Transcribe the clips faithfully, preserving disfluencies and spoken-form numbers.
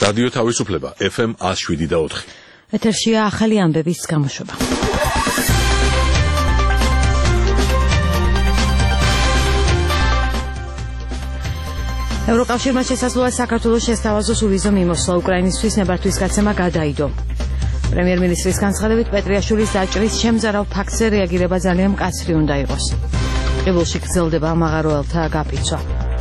რადიო თავისუფლება ეფ ემ one oh seven და four. ეთერშია ახალი ამბების გამოშვება. ევროკავშირმა შესაძლოა საქართველოს შესთავაზოს უვიზო მიმოსვლა უკრაინისთვის ნებართვის გაცემა გადაიდო. პრემიერ-მინისტრის განცხადებით პეტრიაშვილის დაჭრის შემზარავ ფაქტზე რეაგირება ძალიან მკაცრი უნდა იყოს. ყიბულში გრძელდება მაღაროელთა გაფიცვა.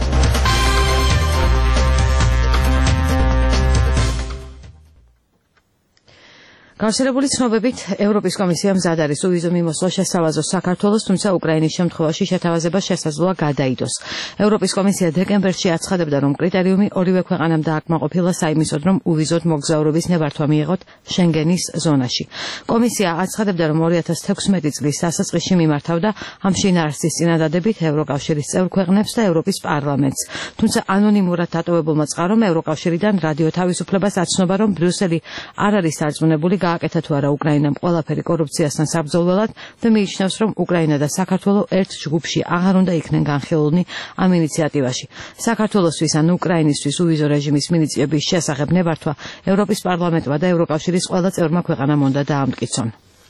გავრცელებული ცნობებით ევროპის კომისია მზად არის უვიზო მიმოსვლა შესთავაზოს საქართველოს, თუმცა უკრაინის შემთხვევაში შეთავაზება შესაძლოა გადაიდოს. ევროპის კომისია დეკემბერში აცხადებდა, რომ კრიტერიუმი ორივე ქვეყანამ დააკმაყოფილა საიმისოდ, რომ უვიზოდ მოგზაურობის ნებართვა მიიღოთ შენგენის ზონაში. კომისია აცხადებდა, რომ two thousand sixteen წლის დასაწყისში მიმართავდა ამ შინაარსის წინადადებით ევროკავშირის წევრ ქვეყნებს და ევროპის პარლამენტს. თუმცა ანონიმურად დატოვებულმა წყარომ ევროკავშირიდან რადიო თავისუფლებას აცნობა, რომ ბრიუსელი არ არის დარწმუნებული გააკეთა თუ არა უკრაინამ ყველაფერი კორუფციასთან საბრძოლველად და მიიჩნევს, რომ უკრაინა და საქართველო ერთ ჯგუფში აღარ უნდა იქნენ განხილულნი ამ ინიციატივაში. საქართველოსთვის ან უკრაინისთვის უვიზო რეჟიმის მინიჭების შესახებ ნებართვა ევროპის პარლამენტმა და ევროკავშირის ყველა წევრმა ქვეყანამ უნდა დაამტკიცონ.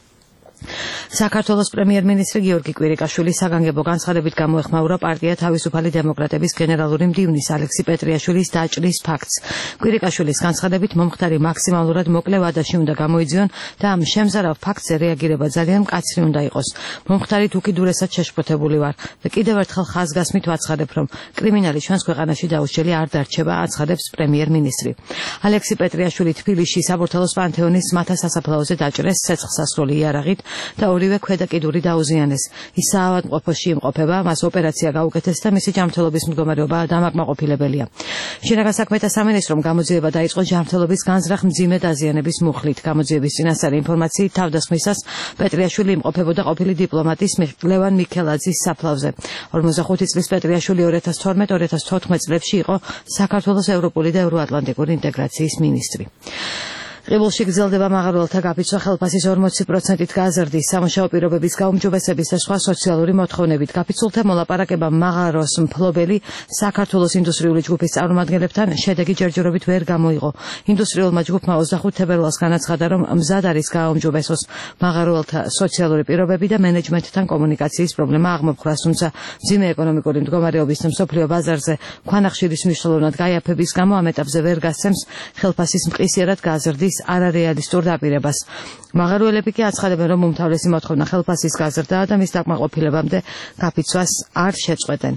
საქართველოს პრემიერ-მინისტრი გიორგი კვირიკაშვილი საგანგებო განცხადებით გამოეხმაურა პარტია თავისუფალი დემოკრატების გენერალური მდივნის ალექსი პეტრიაშვილის დაჭრის ფაქტს. კვირიკაშვილის განცხადებით მომხდარი მაქსიმალურად მოკლე ვადაში უნდა გამოიძიონ და ამ შემზარავ ფაქტზე რეაგირება ძალიან მკაცრი უნდა იყოს. მომხდარით უკიდურესად შეშფოთებული ვარ და კიდევ ერთხელ ხაზგასმით ვაცხადებ, რომ კრიმინალი ჩვენს ქვეყანაში დაუშელი არ დარჩება, აცხადებს პრემიერ-მინისტრი. ალექსი პეტრიაშვილი თბილისში საბურთალოს პანთეონის მთა სასაფლაოზე დაჭრეს ცეცხლსასროლი იარაღით და ორივე ქვედა კიდური დაუზიანეს. ის საავადმყოფოში იმყოფება, მას ოპერაცია გაუკეთეს და მისი ჯანმრთელობის მდგომარეობა დამაკმაყოფილებელია. შინაგან საქმეთა სამინისტრომ გამოძიება დაიწყო ჯანმრთელობის განზრახ მძიმე დაზიანების მუხლით. გამოძიების წინასწარი ინფორმაციით თავდასხმისას პეტრიაშვილი იმყოფებოდა ყოფილი დიპლომატის ლევან მიქელაძის საფლავზე. ორმოცდახუთი წლის პეტრიაშვილი two thousand twelve two thousand fourteen წლებში იყო საქართველოს ევროპული და ევროატლანტიკური ინტეგრაციის მინისტრი. ყიბულში გრძელდება მაღაროელთა გაფიცვა ხელფასის ორმოცი პროცენტით გაზრდის, სამუშაო პირობების გაუმჯობესების და სხვა სოციალური მოთხოვნებით. გაფიცულთა მოლაპარაკება მაღაროს მფლობელი საქართველოს ინდუსტრიული ჯგუფის წარმომადგენლებთან შედეგი ჯერჯერობით ვერ გამოიღო. ინდუსტრიულმა ჯგუფმა ოცდახუთი თებერვალს განაცხადა, რომ მზად არის გააუმჯობესოს მაღაროელთა სოციალური პირობები და მენეჯმენტთან კომუნიკაციის პრობლემა აღმოფხვრას, თუმცა მძიმე ეკონომიკური მდგომარეობის და მსოფლიო ბაზარზე ქვანახშირის მნიშვნელოვნად გაიაფების გამო ამ ეტაპზე ვერ გასცემს ხელფასის მყისიერად გაზრდის არარეალისტურ დაპირებას. მაღაროელები კი აცხადებენ, რომ უმთავრესი მოთხოვნა ხელფასის გაზრდაა და მის დაკმაყოფილებამდე გაფიცვას არ შეწყვეტენ.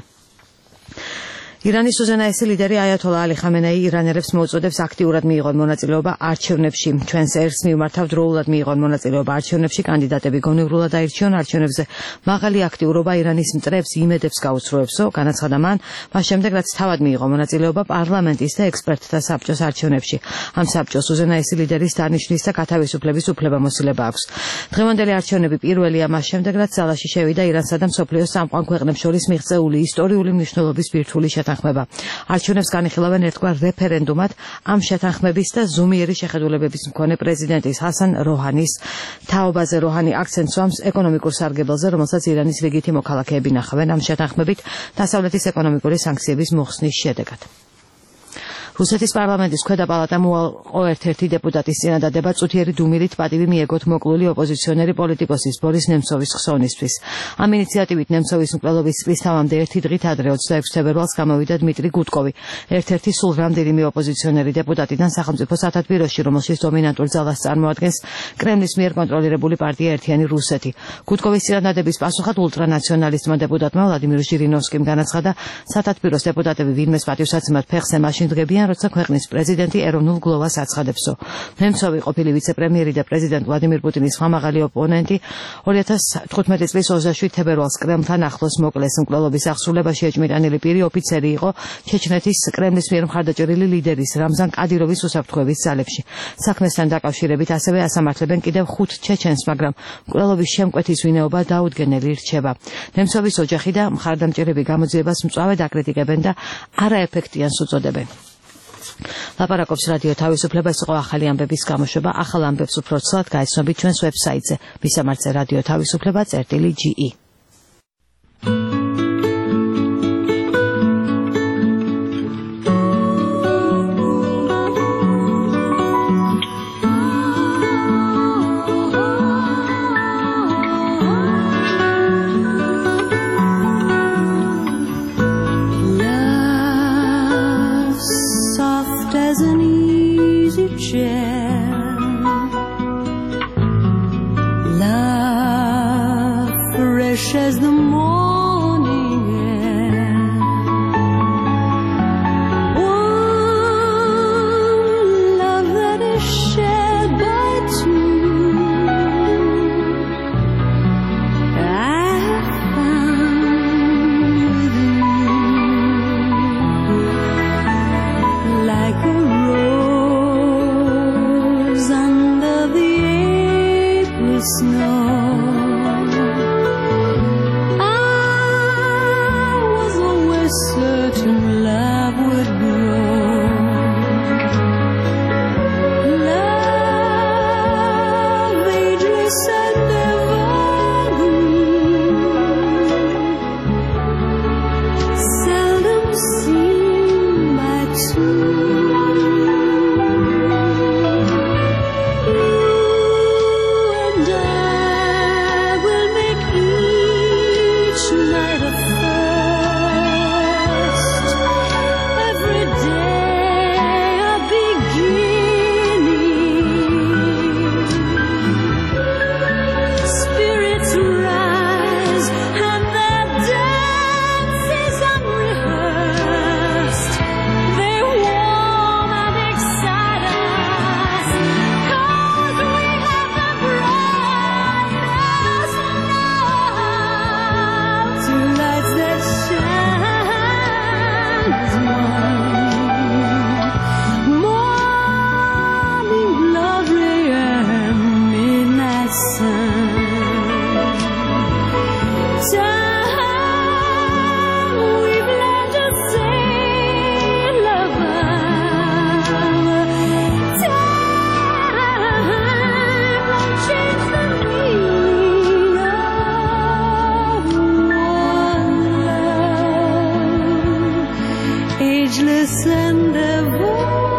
ირანის უზენაესი ლიდერი აიათოლა ალი ხამენეი ირანელებს მოუწოდებს აქტიურად მიიღონ მონაწილეობა არჩევნებში. ჩვენს ერს მივმართავ დროულად მიიღონ მონაწილეობა არჩევნებში, კანდიდატები გონივრულად აირჩიონ არჩევნებზე. მაღალი აქტიურობა ირანის მტრებს იმედებს გაუსრულებსო, განაცხადა მან, მას შემდეგ რაც თავად მიიღო მონაწილეობა პარლამენტის და ექსპერტთა საბჭოს არჩევნებში. ამ საბჭოს უზენაესი ლიდერის დანიშვნის და გათავისუფლების უფლებამოსილება აქვს. დღევანდელი არჩევნები პირველია მას შემდეგ, რაც ძალაში შევიდა ირანსა და მსოფლიოს წამყვან ქვეყნებს შორის მიღწეული ისტორიული მნიშვნელობის ბირთვული შეთანხმება. არჩევნებს განიხილავენ ერთგვარ რეფერენდუმად ამ შეთანხმების და ზომიერი შეხედულებების მქონე პრეზიდენტის ჰასან როჰანის თაობაზე. როჰანი აქცენტს უსვამს ეკონომიკურ სარგებელზე, რომელსაც ირანის რიგითი მოქალაქეები ნახავენ ამ შეთანხმებით დასავლეთის ეკონომიკური სანქციების მოხსნის შედეგად. რუსეთის პარლამენტის ქვედა პალატამ უარყო ერთ-ერთი დეპუტატის წინადადება წუთიერი დუმილით პატივი მიეგოთ მოკლული ოპოზიციონერი პოლიტიკოსის ბორის ნემცოვის ხსოვნისთვის. ამ ინიციატივით ნემცოვის მკვლელობის წლის თავამდე ერთი დღით ადრე ოცდაექვსი თებერვალს გამოვიდა დმიტრი გუდკოვი, ერთ-ერთი სულ რამდენიმე ოპოზიციონერი დეპუტატიდან სახელმწიფო სათათბიროში, რომელშიც დომინანტურ ძალას წარმოადგენს კრემლის მიერ კონტროლირებული პარტია ერთიანი რუსეთი. გუდკოვის წინადადების პასუხად ულტრანაციონალისტმა დეპუტატმა ვლადიმირ ჟირინოვსკიმ განაცხადა, სათათბიროს დეპუტატები ვინმეს პატივსაცემად ფეხზე მაშინ დღებიან, როცა ქვეყნის პრეზიდენტი ეროვნულ გლოვას აცხადებსო. ნემცოვი ყოფილი ვიცე-პრემიერი და პრეზიდენტ ვლადიმირ პუტინის ხმამაღალი ოპონენტი two thousand თხუთმეტი წლის ოცდაშვიდ თებერვალს კრემლთან ახლოს მოკლეს. მკვლელობის აღსრულებაში ეჭმიტანილი პირი ოფიცერი იყო ჩეჩნეთის კრემლის მიერ მხარდაჭერილი ლიდერის რამზან კადიროვის უსაფრთხოების ძალებში. საქმესთან დაკავშირებით ასევე ასამართლებენ კიდევ ხუთ ჩეჩენს, მაგრამ მკვლელობის შემკვეთის ვინაობა დაუდგენელი რჩება. ნემცოვის ოჯახი და მხარდამჭერები გამოძიებას მწვავედ აკრიტიკებენ და არაეფექტიანს უწოდებენ. ლაპარაკობს რადიო თავისუფლება, ეს იყო ახალი ამბების გამოშვება. ახალ ამბებს უფრო ცალად გაიცნობით ჩვენს ვებსაიტზე მისამართზე რადიო თავისუფლება წერტილი ჯი ი. as the morning air. One love that is shared by two, I have found within you, like a rose under the April snow. Certain love would grow, love ageless and evergreen, seldom seen by two. You and I will make each night a ageless and ever.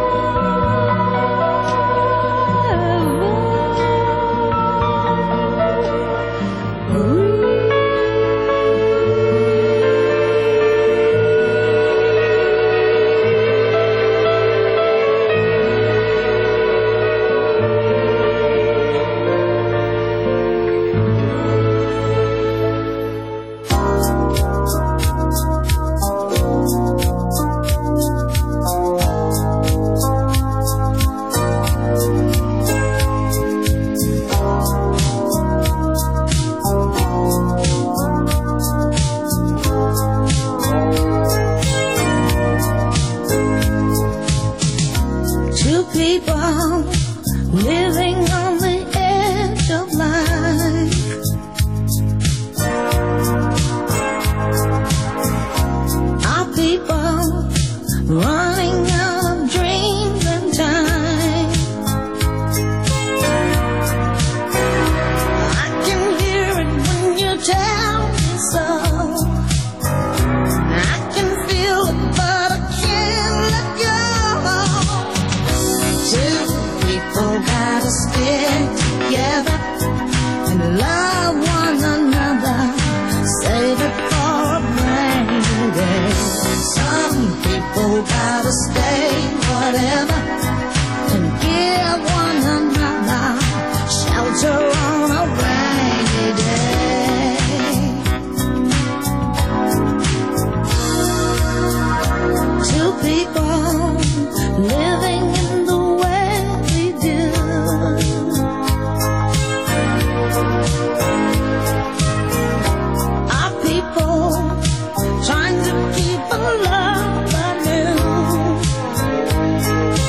Two people living on the edge of life, our people running out of dreams and time. I can hear it when you tell me so. I can feel it, but I can't let go. Two people gotta stick together and love one another. Save it for a rainy day. Some people gotta stay whatever and give one another shelter on a rainy day. Two people living in the way we do. Our people trying to keep a love anew.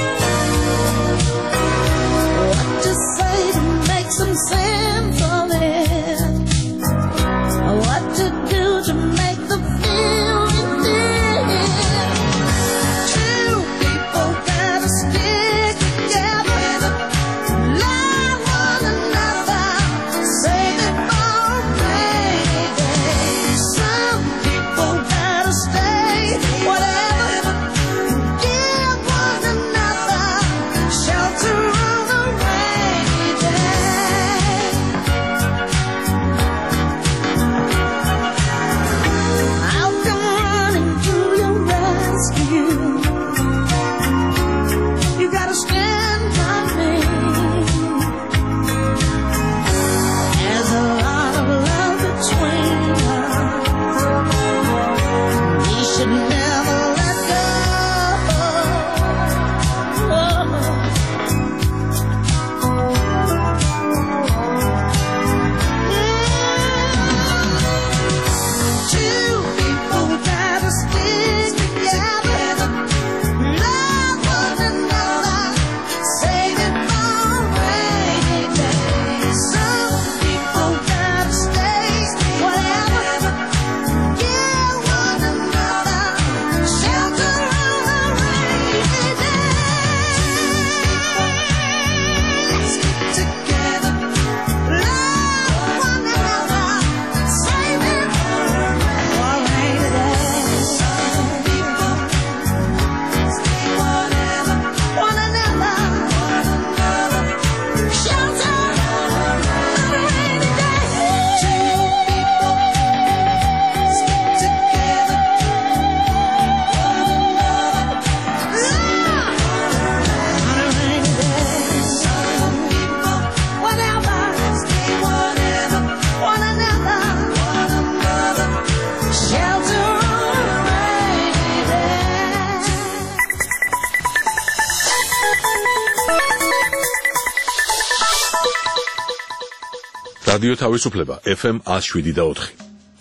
რადიო თავისუფლება ეფ ემ one oh seven და four.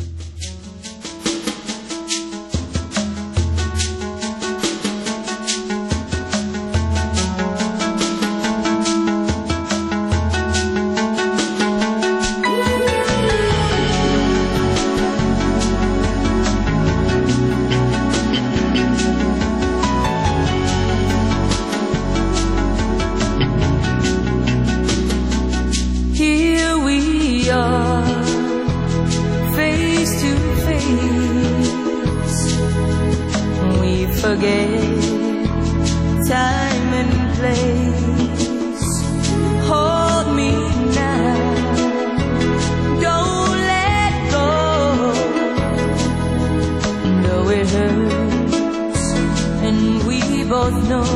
Forget time and place. Hold me now, don't let go. Though it hurts, and we both know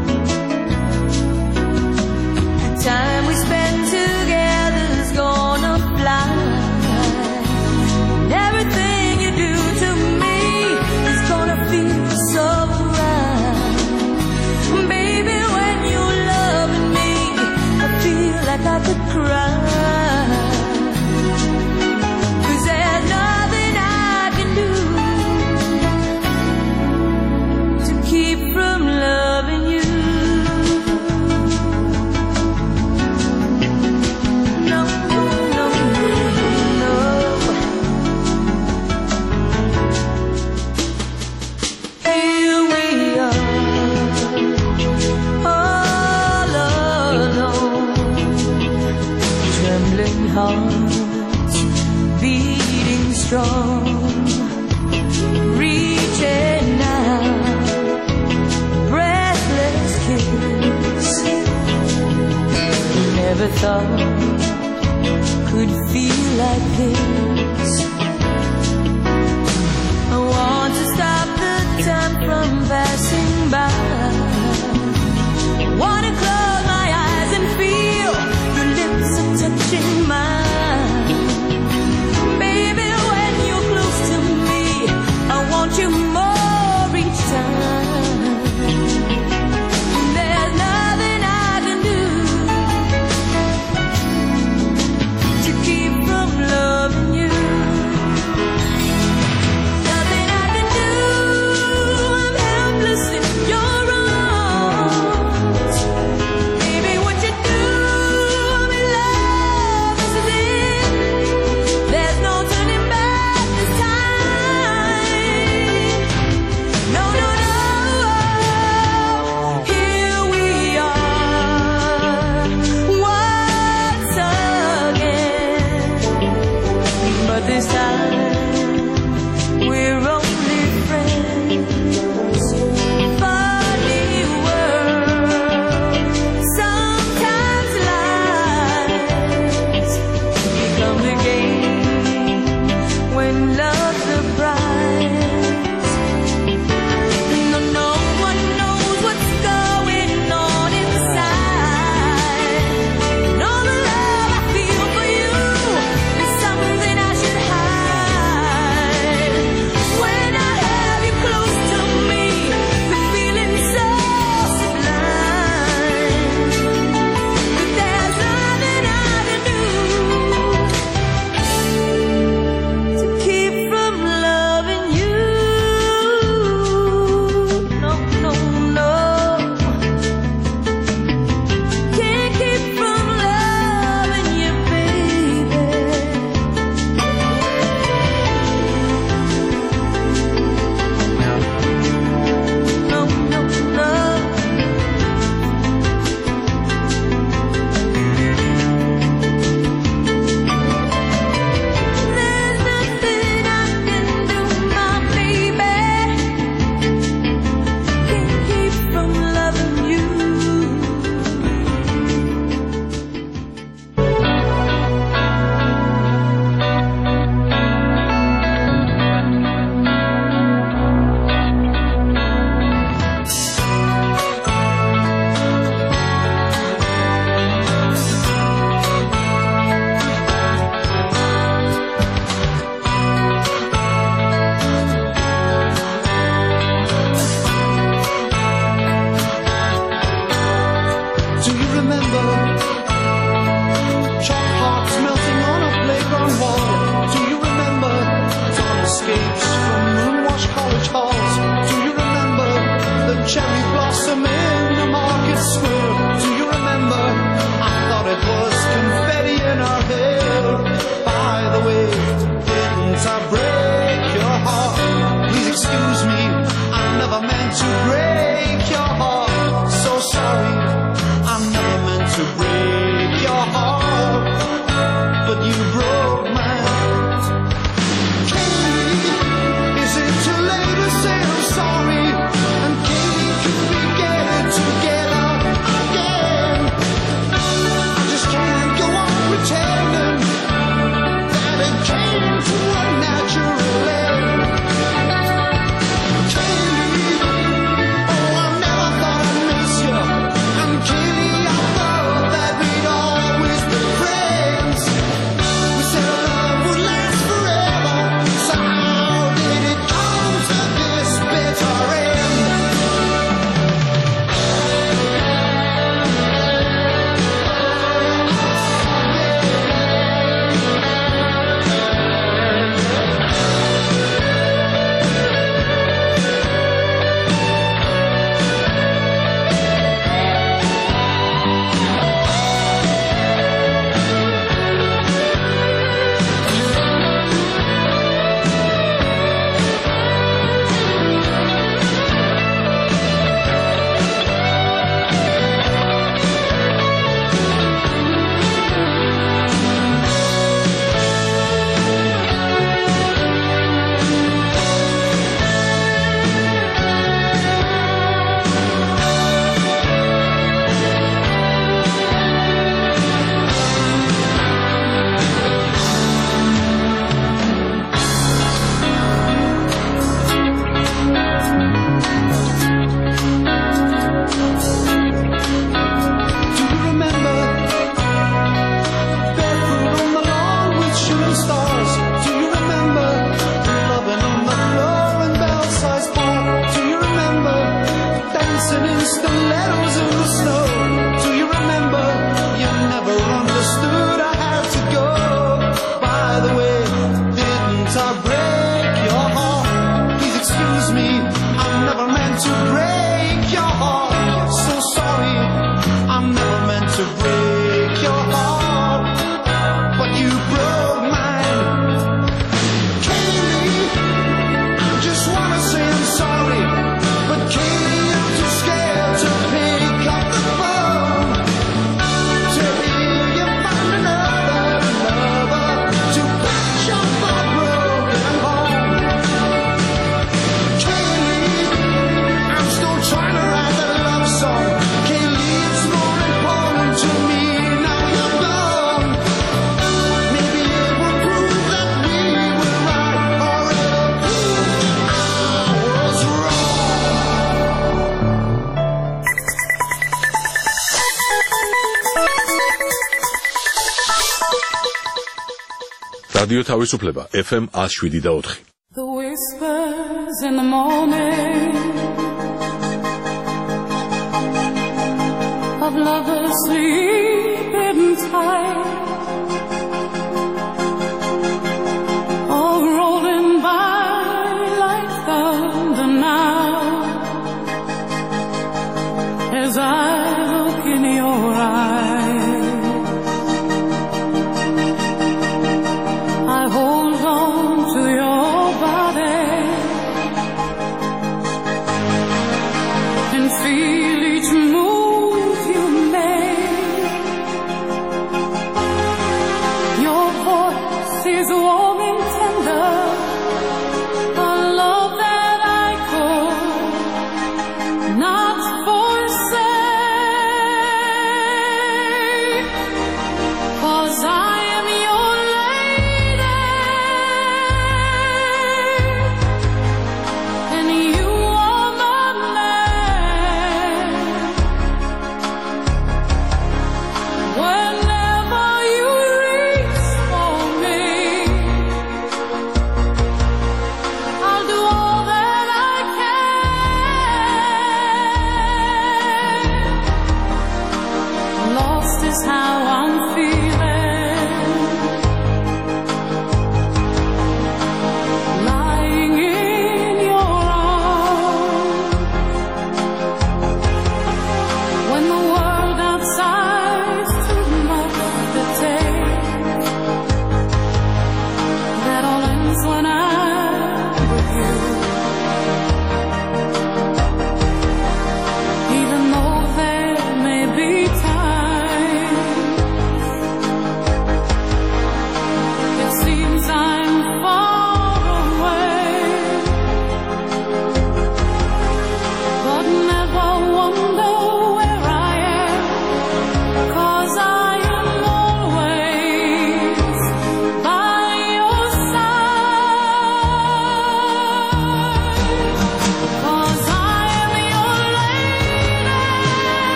the time we spend together's gonna fly. And everything you do to me is gonna feel so right. Baby, when you're loving me, I feel like I could cry. 'Cause there's nothing I can do to keep from loving you. No, no, no, no. Here we are, all alone, trembling hearts beating strong, reaching out, breathless kiss. Never thought could feel like this. I want to stop the time from passing by. Wanna close my eyes and feel your lips are touching mine. Baby, when you're close to me, I want you more each time. There's nothing I can do to keep from loving you. Nothing I can do, I'm helpless in your arms. Baby, what you do, I'm in love, this is it. There's no turning back this time. No, no, no. Here we are, once again. But this time we're only friends. Funny world, sometimes lies become the game when love's the prize. No, no one knows what's going on inside. And all the love I feel for you is something I should hide. When I have you close to me, the feeling's so sublime. But there's nothing I can do to keep from stilettos in the snow. Do you remember? You never understood. I had to go. By the way, didn't I break your heart? Please excuse me, I never meant to break your heart. So sorry, I'm never meant to break your heart, but you broke mine. Kaylee, I just wanna say I'm sorry, but Kaylee, I'm too scared to pick up the phone. To hear you find another lover to patch up my broken home. Kaylee, I'm still trying to write that love song. Kaylee, it's more important to me now you're gone. Maybe it will prove that we were right, or it'll prove I was wrong. რადიო თავისუფლება F M one oh seven და four. The whispers in the morning of lovers sleeping tight, all rolling by like thunder now, as I look in your eyes. I hold on to your body and feel each move you make.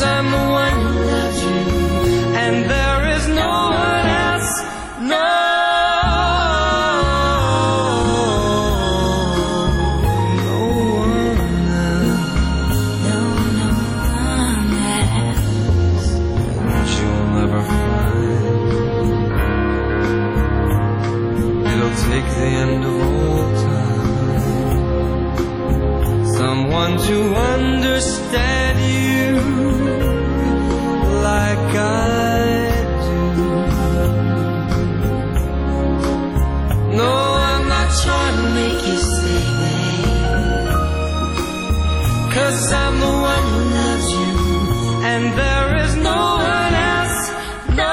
I'm the one who loves you, and there is no one else. No. Take the end of all time, someone to understand you like I do. No, I'm not trying to make you stay, babe, 'cause I'm the one who loves you, and there is no one else. No.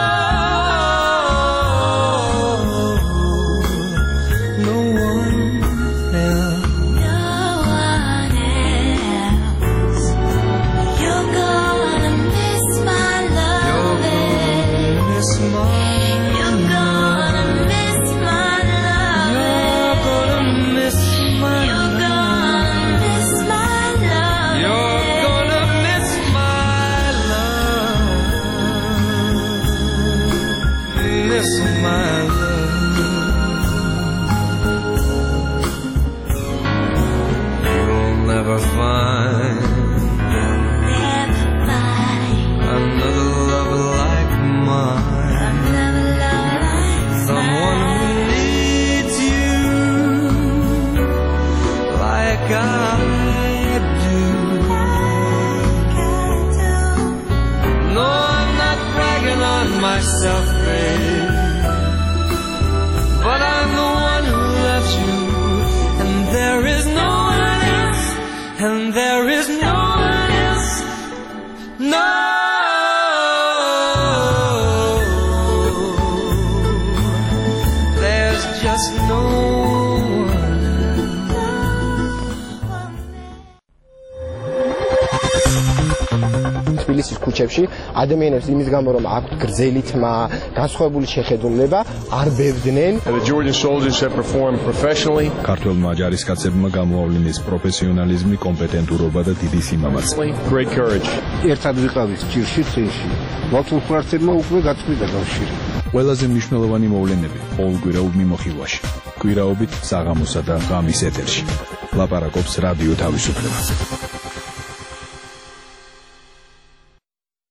Myself, babe, but I'm the one who loves you, and there is no one else, and there is no one else. No. There's just no თბილისის ქუჩებში ადამიანებს იმის გამო რომ აქვთ გრძელი თმა, განსხვავებული შეხედულება, არ ბევდნენ. The Georgian soldiers have performed professionally. ქართველმა ჯარისკაცებმა გამოავლინეს პროფესიონალიზმი, კომპეტენტურობა და დიდი სიმამაცე. Great courage. ერთად ვიყავით ჭირში წინში. მათულფრაცებმა უკვე გაწყვიტა კავშირი. ყველაზე მნიშვნელოვანი მოვლენები ყოველკვირეულ მიმოხილვაში. კვირაობით საღამოსა და ღამის ეთერში. ლაპარაკობს რადიო თავისუფლება.